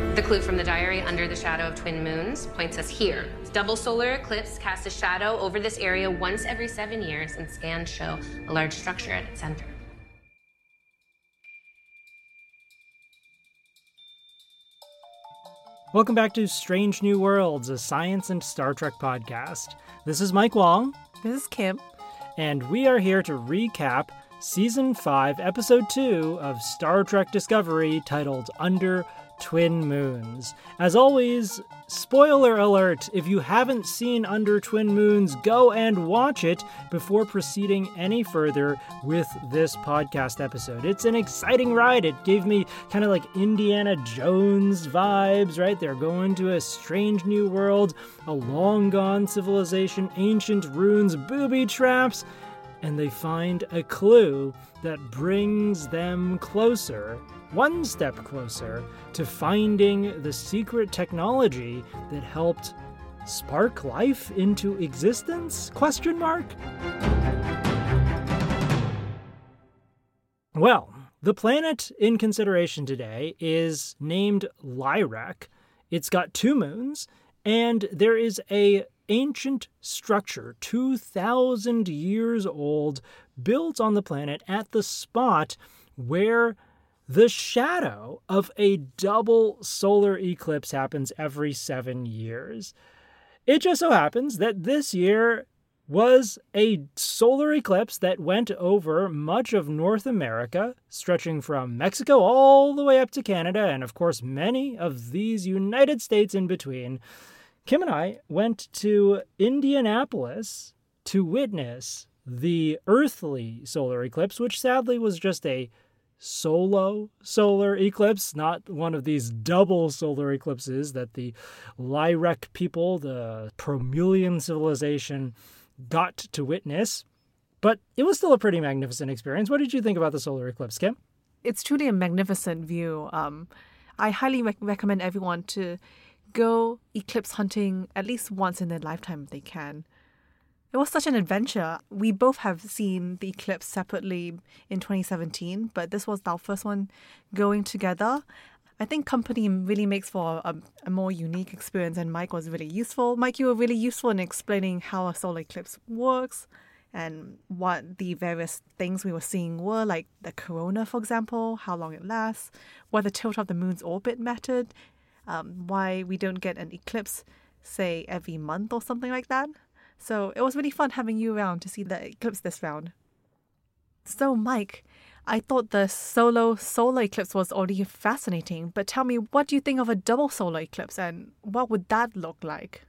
The clue from the diary, under the shadow of twin moons, points us here. Double solar eclipse casts a shadow over this area once every 7 years, and scans show a large structure at its center. Welcome back to Strange New Worlds, a science and Star Trek podcast. This is Mike Wong. This is Kim. And we are here to recap Season 5, Episode 2 of Star Trek Discovery, titled Under Twin Moons. As always, spoiler alert, if you haven't seen Under Twin Moons, go and watch it before proceeding any further with this podcast episode. It's an exciting ride. It gave me kind of like Indiana Jones vibes, right? They're going to a strange new world, a long-gone civilization, ancient ruins, booby traps, and they find a clue that brings them closer, one step closer, to finding the secret technology that helped spark life into existence? ? Well, the planet in consideration today is named Lyrek. It's got 2 moons, and there is a ancient structure, 2,000 years old, built on the planet at the spot where the shadow of a double solar eclipse happens every 7 years. It just so happens that this year was a solar eclipse that went over much of North America, stretching from Mexico all the way up to Canada, and of course many of these United States in between. Kim and I went to Indianapolis to witness the earthly solar eclipse, which sadly was just a solo solar eclipse, not one of these double solar eclipses that the Lyrek people, the Promullian civilization, got to witness. But it was still a pretty magnificent experience. What did you think about the solar eclipse, Kim? It's truly a magnificent view. I highly recommend everyone to go eclipse hunting at least once in their lifetime if they can. It was such an adventure. We both have seen the eclipse separately in 2017, but this was our first one going together. I think company really makes for a more unique experience, and Mike was really useful. Mike, you were really useful in explaining how a solar eclipse works and what the various things we were seeing were, like the corona, for example, how long it lasts, what the tilt of the moon's orbit mattered, why we don't get an eclipse, say, every month or something like that. So it was really fun having you around to see the eclipse this round. So Mike, I thought the solo solar eclipse was already fascinating, but tell me, what do you think of a double solar eclipse and what would that look like?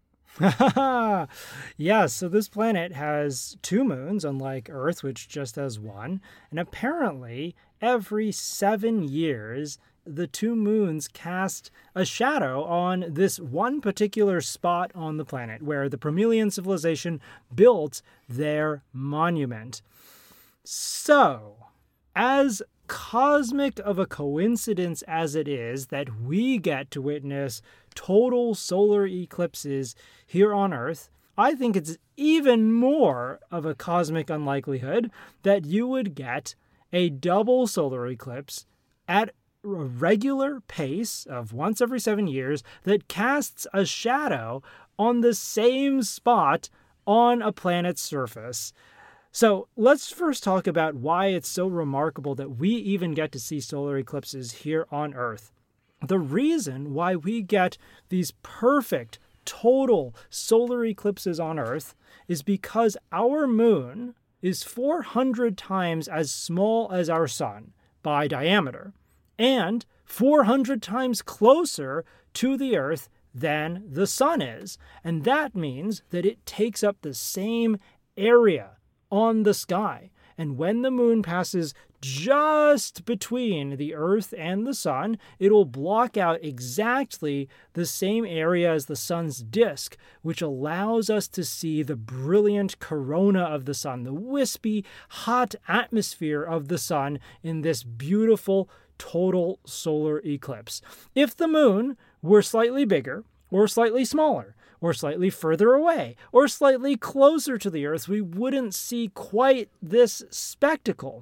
Yeah, so this planet has 2 moons, unlike Earth, which just has 1. And apparently, every 7 years, the 2 moons cast a shadow on this one particular spot on the planet where the Promullian civilization built their monument. So, as cosmic of a coincidence as it is that we get to witness total solar eclipses here on Earth, I think it's even more of a cosmic unlikelihood that you would get a double solar eclipse at a regular pace of once every 7 years that casts a shadow on the same spot on a planet's surface. So let's first talk about why it's so remarkable that we even get to see solar eclipses here on Earth. The reason why we get these perfect total solar eclipses on Earth is because our moon is 400 times as small as our sun by diameter, and 400 times closer to the Earth than the sun is. And that means that it takes up the same area on the sky. And when the moon passes just between the Earth and the sun, it will block out exactly the same area as the sun's disk, which allows us to see the brilliant corona of the sun, the wispy, hot atmosphere of the sun in this beautiful total solar eclipse. If the moon were slightly bigger or slightly smaller, or slightly further away, or slightly closer to the Earth, we wouldn't see quite this spectacle.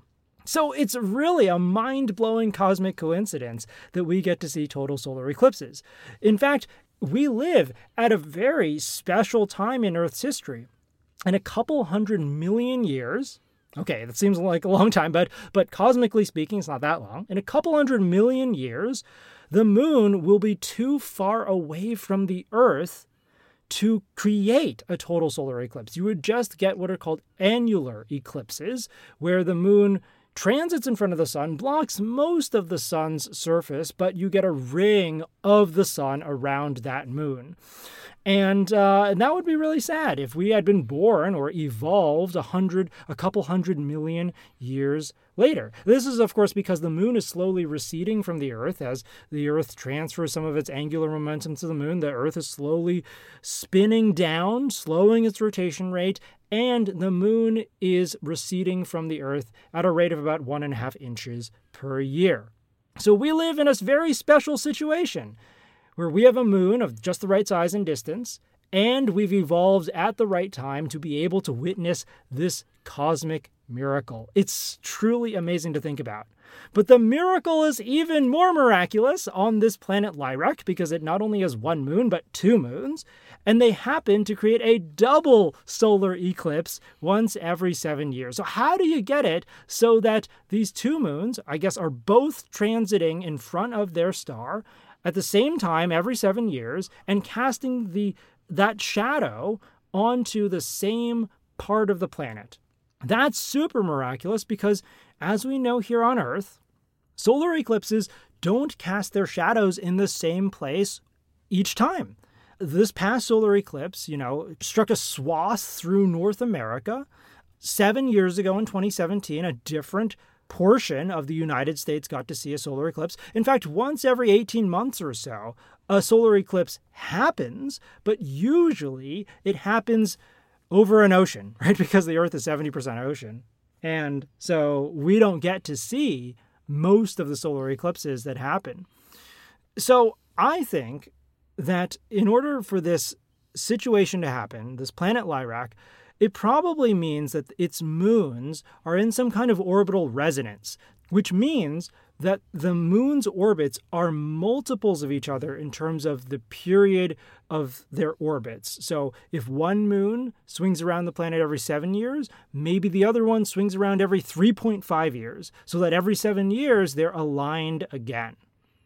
So it's really a mind-blowing cosmic coincidence that we get to see total solar eclipses. In fact, we live at a very special time in Earth's history. In a couple 100 million years, okay, that seems like a long time, but cosmically speaking, it's not that long. In a couple 100 million years, the moon will be too far away from the Earth to create a total solar eclipse. You would just get what are called annular eclipses, where the moon transits in front of the sun, blocks most of the sun's surface, but you get a ring of the sun around that moon. And that would be really sad if we had been born or evolved a couple 100 million years later. This is, of course, because the moon is slowly receding from the Earth. As the Earth transfers some of its angular momentum to the moon, the Earth is slowly spinning down, slowing its rotation rate, and the moon is receding from the Earth at a rate of about 1.5 inches per year. So we live in a very special situation where we have a moon of just the right size and distance, and we've evolved at the right time to be able to witness this cosmic miracle. It's truly amazing to think about. But the miracle is even more miraculous on this planet Lyrac, because it not only has one moon, but two moons, and they happen to create a double solar eclipse once every 7 years. So how do you get it so that these two moons, I guess, are both transiting in front of their star at the same time every 7 years and casting that shadow onto the same part of the planet? That's super miraculous because, as we know here on Earth, solar eclipses don't cast their shadows in the same place each time. This past solar eclipse, struck a swath through North America. 7 years ago in 2017, a different portion of the United States got to see a solar eclipse. In fact, once every 18 months or so, a solar eclipse happens, but usually it happens over an ocean, right? Because the Earth is 70% ocean. And so we don't get to see most of the solar eclipses that happen. So I think that in order for this situation to happen, this planet Lyrac, it probably means that its moons are in some kind of orbital resonance, which means that the moon's orbits are multiples of each other in terms of the period of their orbits. So if one moon swings around the planet every 7 years, maybe the other one swings around every 3.5 years, so that every 7 years they're aligned again.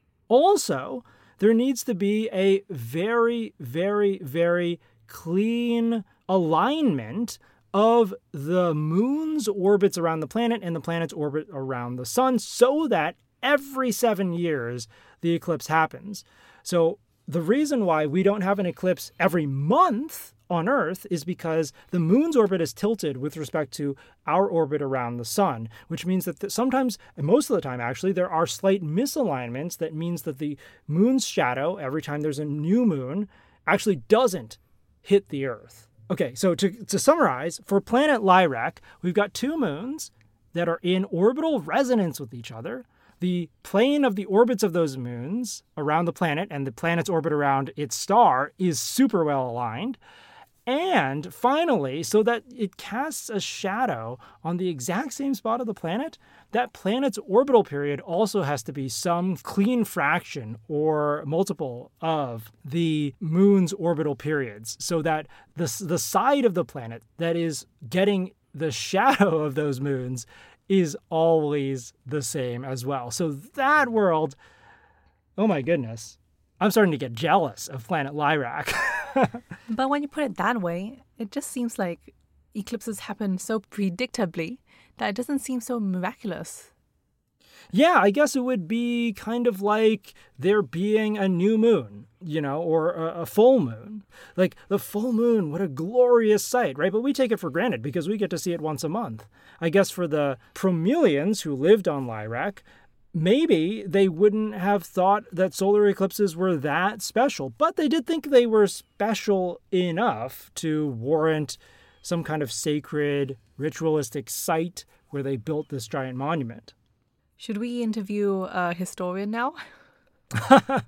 Also, there needs to be a very, very, very clean alignment of the moon's orbits around the planet and the planet's orbit around the sun, so that every 7 years the eclipse happens. So the reason why we don't have an eclipse every month on Earth is because the moon's orbit is tilted with respect to our orbit around the sun, which means that sometimes, and most of the time actually, there are slight misalignments that means that the moon's shadow, every time there's a new moon, actually doesn't hit the Earth. Okay, so to summarize, for planet Lyrac, we've got two moons that are in orbital resonance with each other. The plane of the orbits of those moons around the planet and the planet's orbit around its star is super well aligned. And finally, so that it casts a shadow on the exact same spot of the planet, that planet's orbital period also has to be some clean fraction or multiple of the moon's orbital periods, so that the side of the planet that is getting the shadow of those moons is always the same as well. So that world, oh my goodness, I'm starting to get jealous of planet Lyrac. But when you put it that way, it just seems like eclipses happen so predictably that it doesn't seem so miraculous. Yeah, I guess it would be kind of like there being a new moon, or a full moon. Like the full moon, what a glorious sight, right? But we take it for granted because we get to see it once a month. I guess for the Promelians who lived on Lyrac, maybe they wouldn't have thought that solar eclipses were that special, but they did think they were special enough to warrant some kind of sacred, ritualistic site where they built this giant monument. Should we interview a historian now?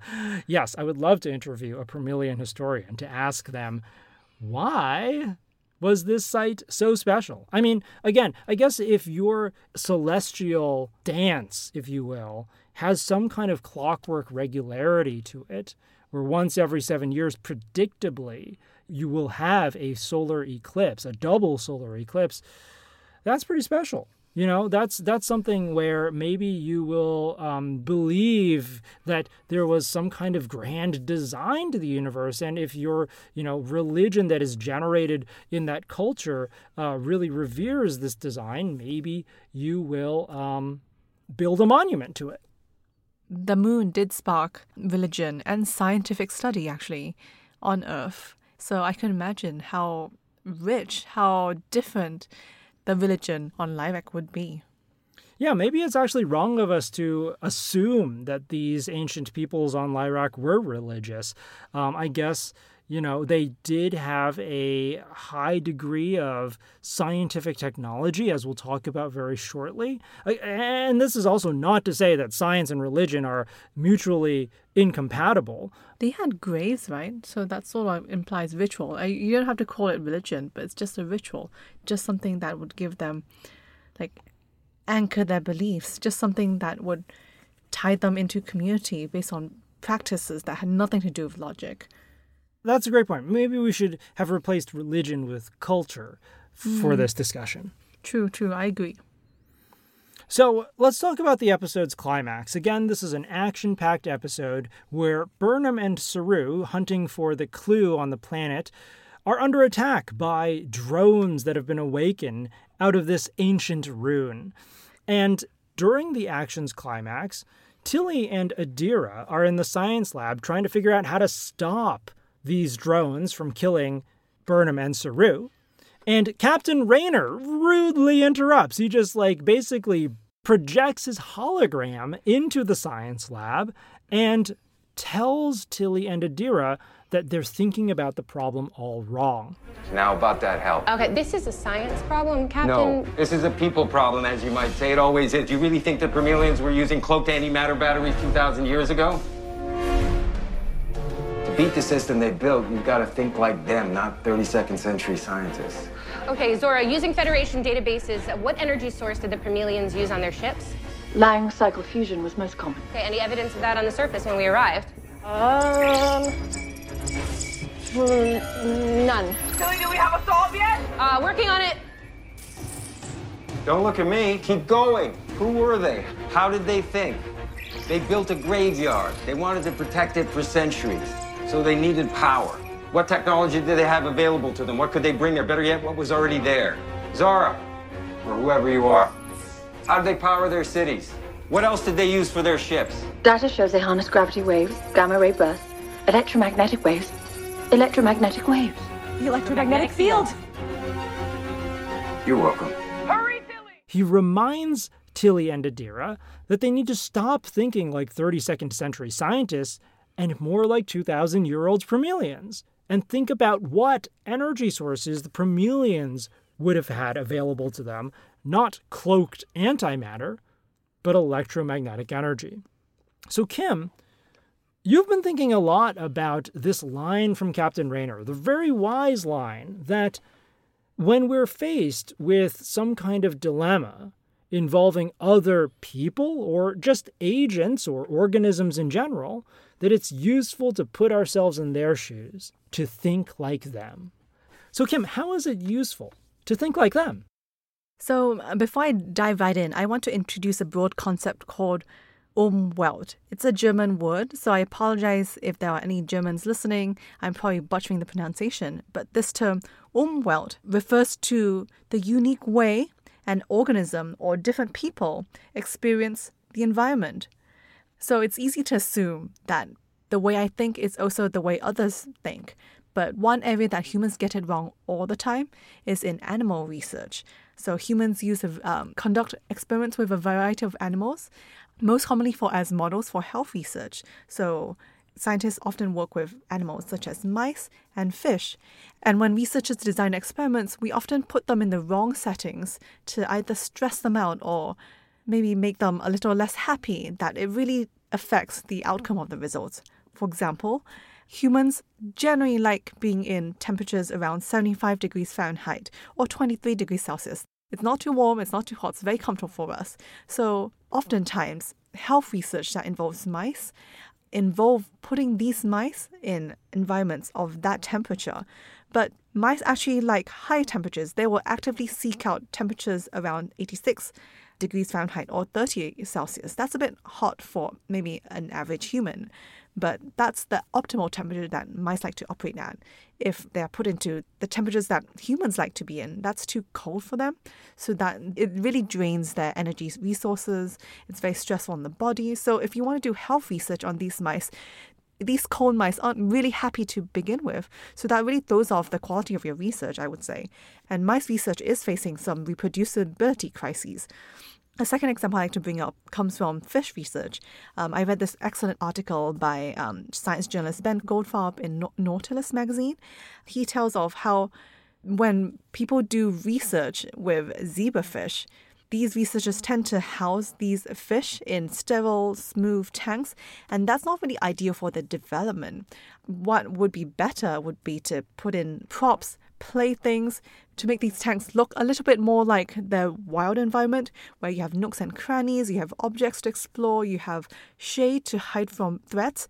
Yes, I would love to interview a Promelian historian to ask them, why was this site so special? I mean, again, I guess if your celestial dance, if you will, has some kind of clockwork regularity to it, where once every 7 years, predictably, you will have a solar eclipse, a double solar eclipse, that's pretty special. You know, that's something where maybe you will believe that there was some kind of grand design to the universe. And if your, religion that is generated in that culture really reveres this design, maybe you will build a monument to it. The moon did spark religion and scientific study, actually, on Earth. So I can imagine how rich, how different the religion on Lyrak would be. Yeah, maybe it's actually wrong of us to assume that these ancient peoples on Lyrak were religious. I guess, they did have a high degree of scientific technology, as we'll talk about very shortly. And this is also not to say that science and religion are mutually incompatible. They had graves, right? So that sort of implies ritual. You don't have to call it religion, but it's just a ritual, just something that would give them, anchor their beliefs, just something that would tie them into community based on practices that had nothing to do with logic. That's a great point. Maybe we should have replaced religion with culture for this discussion. True, I agree. So let's talk about the episode's climax. Again, this is an action-packed episode where Burnham and Saru, hunting for the clue on the planet, are under attack by drones that have been awakened out of this ancient rune. And during the action's climax, Tilly and Adira are in the science lab trying to figure out how to stop these drones from killing Burnham and Saru. And Captain Raynor rudely interrupts. He just basically projects his hologram into the science lab and tells Tilly and Adira that they're thinking about the problem all wrong. Now about that help. Okay, this is a science problem, Captain. No, this is a people problem, as you might say. It always is. You really think the Permelians were using cloaked antimatter batteries 2,000 years ago? To beat the system they built, you've got to think like them, not 32nd century scientists. Okay, Zora, using Federation databases, what energy source did the Permelians use on their ships? Lang cycle fusion was most common. Okay, any evidence of that on the surface when we arrived? None. Tilly, do we have a solve yet? Working on it. Don't look at me. Keep going. Who were they? How did they think? They built a graveyard. They wanted to protect it for centuries, so they needed power. What technology did they have available to them? What could they bring there? Better yet, what was already there? Zara, or whoever you are, how did they power their cities? What else did they use for their ships? Data shows they harness gravity waves, gamma ray bursts, electromagnetic waves. Electromagnetic waves. The electromagnetic field. You're welcome. Hurry, Tilly! He reminds Tilly and Adira that they need to stop thinking like 32nd century scientists and more like 2,000-year-old Permelians, and think about what energy sources the Permelians would have had available to them, not cloaked antimatter, but electromagnetic energy. So Kim, you've been thinking a lot about this line from Captain Raynor, the very wise line that when we're faced with some kind of dilemma involving other people or just agents or organisms in general, that it's useful to put ourselves in their shoes, to think like them. So Kim, how is it useful to think like them? So before I dive right in, I want to introduce a broad concept called Umwelt. It's a German word, so I apologize if there are any Germans listening. I'm probably butchering the pronunciation, but this term Umwelt refers to the unique way an organism or different people experience the environment. So it's easy to assume that the way I think is also the way others think. But one area that humans get it wrong all the time is in animal research. So humans conduct experiments with a variety of animals, most commonly as models for health research. So scientists often work with animals such as mice and fish. And when researchers design experiments, we often put them in the wrong settings to either stress them out or maybe make them a little less happy, that it really affects the outcome of the results. For example, Humans generally like being in temperatures around 75 degrees Fahrenheit or 23 degrees Celsius. It's not too warm, it's not too hot, it's very comfortable for us. So oftentimes, health research that involves mice involve putting these mice in environments of that temperature. But mice actually like high temperatures. They will actively seek out temperatures around 86 degrees Fahrenheit or 30 Celsius. That's a bit hot for maybe an average human, but that's the optimal temperature that mice like to operate at. If they are put into the temperatures that humans like to be in, that's too cold for them. So that it really drains their energy resources. It's very stressful on the body. So if you want to do health research on these mice, these cold mice aren't really happy to begin with. So that really throws off the quality of your research, I would say. And mice research is facing some reproducibility crises. A second example I like to bring up comes from fish research. I read this excellent article by science journalist Ben Goldfarb in Nautilus magazine. He tells of how when people do research with zebrafish, these researchers tend to house these fish in sterile, smooth tanks, and that's not really ideal for the development. What would be better would be to put in props, playthings, to make these tanks look a little bit more like their wild environment, where you have nooks and crannies, you have objects to explore, you have shade to hide from threats.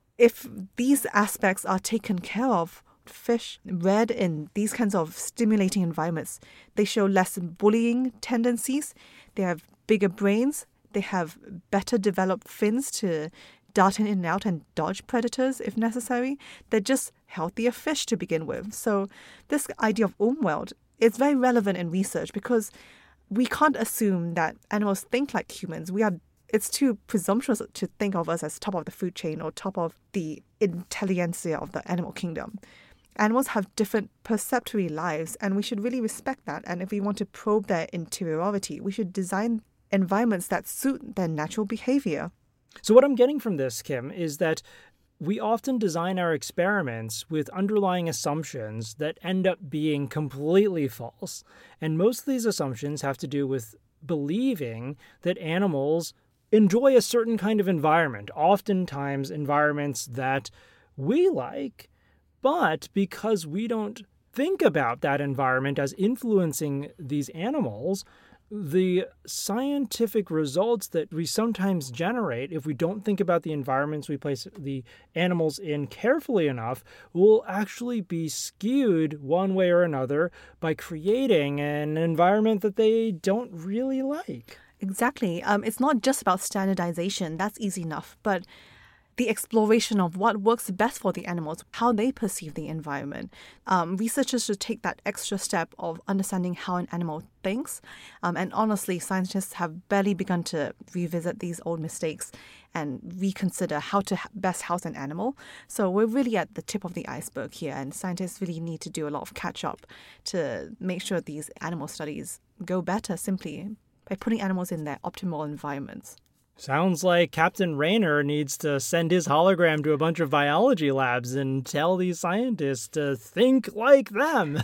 If these aspects are taken care of, fish bred in these kinds of stimulating environments, they show less bullying tendencies, they have bigger brains, they have better developed fins to dart in and out and dodge predators if necessary. They're just healthier fish to begin with. So this idea of Umwelt is very relevant in research because we can't assume that animals think like humans. It's too presumptuous to think of us as top of the food chain or top of the intelligentsia of the animal kingdom. Animals have different perceptory lives, and we should really respect that. And if we want to probe their interiority, we should design environments that suit their natural behavior. So what I'm getting from this, Kim, is that we often design our experiments with underlying assumptions that end up being completely false. And most of these assumptions have to do with believing that animals enjoy a certain kind of environment, oftentimes environments that we like. But because we don't think about that environment as influencing these animals, the scientific results that we sometimes generate, if we don't think about the environments we place the animals in carefully enough, will actually be skewed one way or another by creating an environment that they don't really like. Exactly. It's not just about standardization. That's easy enough. But the exploration of what works best for the animals, how they perceive the environment. Researchers should take that extra step of understanding how an animal thinks. And honestly, scientists have barely begun to revisit these old mistakes and reconsider how to best house an animal. So we're really at the tip of the iceberg here, and scientists really need to do a lot of catch-up to make sure these animal studies go better simply by putting animals in their optimal environments. Sounds like Captain Raynor needs to send his hologram to a bunch of biology labs and tell these scientists to think like them.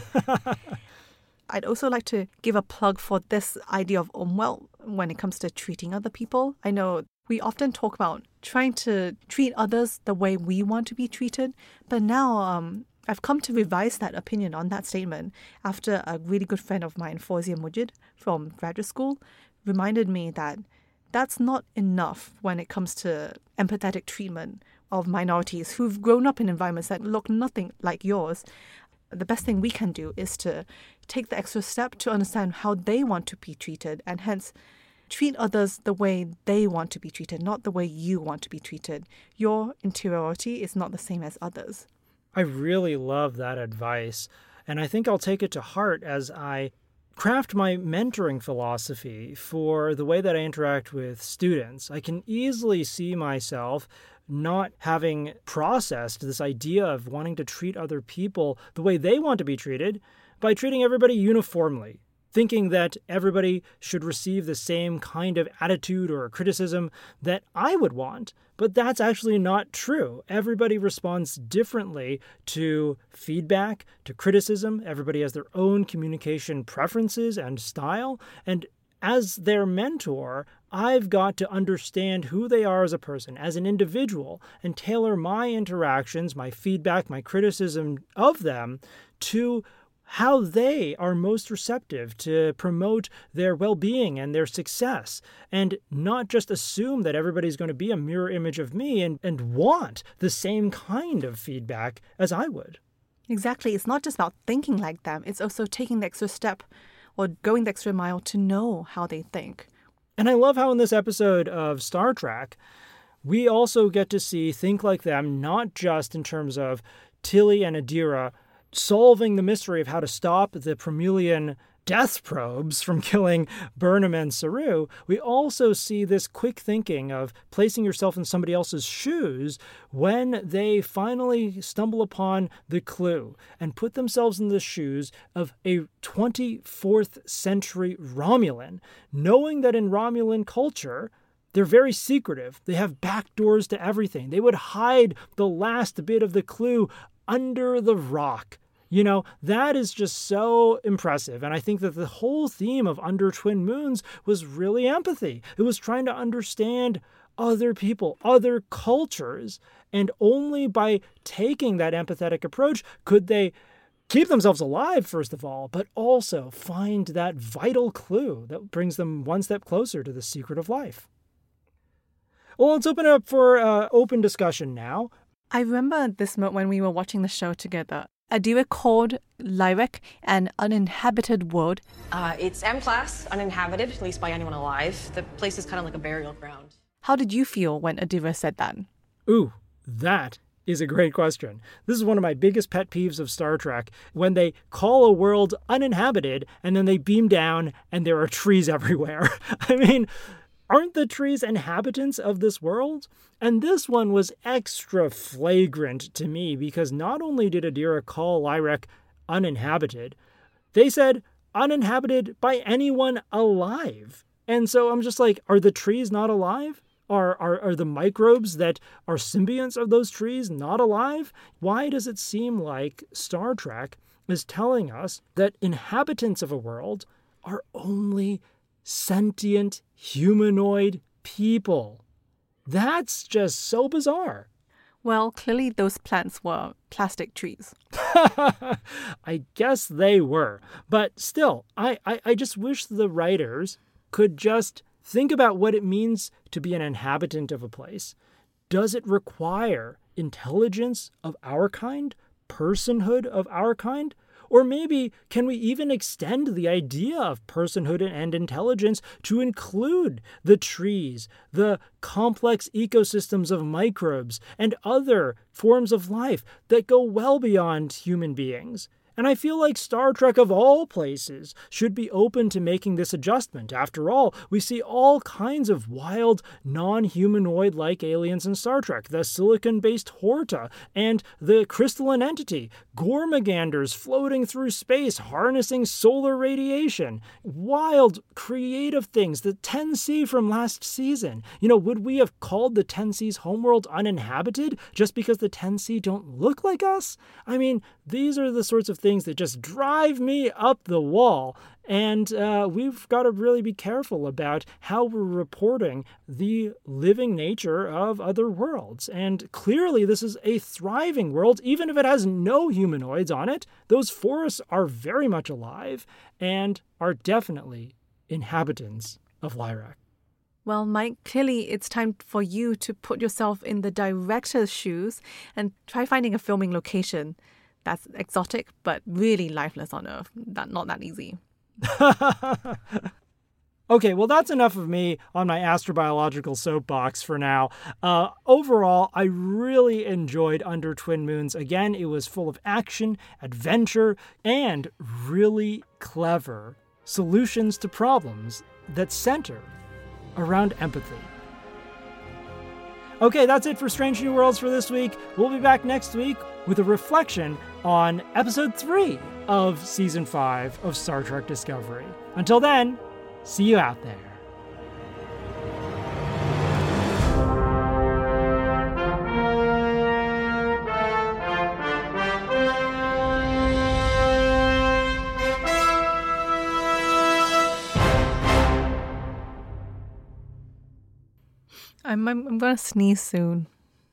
I'd also like to give a plug for this idea of Umwelt when it comes to treating other people. I know we often talk about trying to treat others the way we want to be treated, but now I've come to revise that opinion on that statement after a really good friend of mine, Fawzia Mujid from graduate school, reminded me that that's not enough when it comes to empathetic treatment of minorities who've grown up in environments that look nothing like yours. The best thing we can do is to take the extra step to understand how they want to be treated and hence treat others the way they want to be treated, not the way you want to be treated. Your interiority is not the same as others. I really love that advice, and I think I'll take it to heart as I craft my mentoring philosophy for the way that I interact with students. I can easily see myself not having processed this idea of wanting to treat other people the way they want to be treated by treating everybody uniformly, thinking that everybody should receive the same kind of attitude or criticism that I would want. But that's actually not true. Everybody responds differently to feedback, to criticism. Everybody has their own communication preferences and style. And as their mentor, I've got to understand who they are as a person, as an individual, and tailor my interactions, my feedback, my criticism of them to how they are most receptive to promote their well-being and their success, and not just assume that everybody's going to be a mirror image of me and want the same kind of feedback as I would. Exactly. It's not just about thinking like them. It's also taking the extra step or going the extra mile to know how they think. And I love how in this episode of Star Trek, we also get to see Think Like Them, not just in terms of Tilly and Adira solving the mystery of how to stop the Promullian death probes from killing Burnham and Saru. We also see this quick thinking of placing yourself in somebody else's shoes when they finally stumble upon the clue and put themselves in the shoes of a 24th century Romulan, knowing that in Romulan culture, they're very secretive. They have back doors to everything. They would hide the last bit of the clue under the rock. That is just so impressive. And I think that the whole theme of Under Twin Moons was really empathy. It was trying to understand other people, other cultures. And only by taking that empathetic approach could they keep themselves alive, first of all, but also find that vital clue that brings them one step closer to the secret of life. Well, let's open it up for open discussion now. I remember this moment when we were watching the show together. Adira called Lyrek an uninhabited world. It's M-class, uninhabited, at least by anyone alive. The place is kind of like a burial ground. How did you feel when Adira said that? Ooh, that is a great question. This is one of my biggest pet peeves of Star Trek, when they call a world uninhabited and then they beam down and there are trees everywhere. I mean, aren't the trees inhabitants of this world? And this one was extra flagrant to me because not only did Adira call Lyrek uninhabited, they said uninhabited by anyone alive. And so I'm just like, are the trees not alive? Are the microbes that are symbionts of those trees not alive? Why does it seem like Star Trek is telling us that inhabitants of a world are only sentient humanoid people? That's just so bizarre. Well, clearly those plants were plastic trees. I guess they were. But still, I just wish the writers could just think about what it means to be an inhabitant of a place. Does it require intelligence of our kind? Personhood of our kind? Or maybe can we even extend the idea of personhood and intelligence to include the trees, the complex ecosystems of microbes, and other forms of life that go well beyond human beings? And I feel like Star Trek, of all places, should be open to making this adjustment. After all, we see all kinds of wild, non-humanoid-like aliens in Star Trek. The silicon-based Horta and the crystalline entity. Gormaganders floating through space, harnessing solar radiation. Wild, creative things. The 10C from last season. Would we have called the 10C's homeworld uninhabited just because the 10C don't look like us? I mean, these are the sorts of things that just drive me up the wall. And we've got to really be careful about how we're reporting the living nature of other worlds. And clearly this is a thriving world, even if it has no humanoids on it. Those forests are very much alive and are definitely inhabitants of Lyrek. Well, Mike, clearly it's time for you to put yourself in the director's shoes and try finding a filming location that's exotic but really lifeless on Earth. Not that easy. Okay, well, that's enough of me on my astrobiological soapbox for now. Overall, I really enjoyed Under Twin Moons. Again, it was full of action, adventure, and really clever solutions to problems that center around empathy. Okay, that's it for Strange New Worlds for this week. We'll be back next week with a reflection on Episode 3 of Season 5 of Star Trek Discovery. Until then, see you out there. I'm gonna sneeze soon.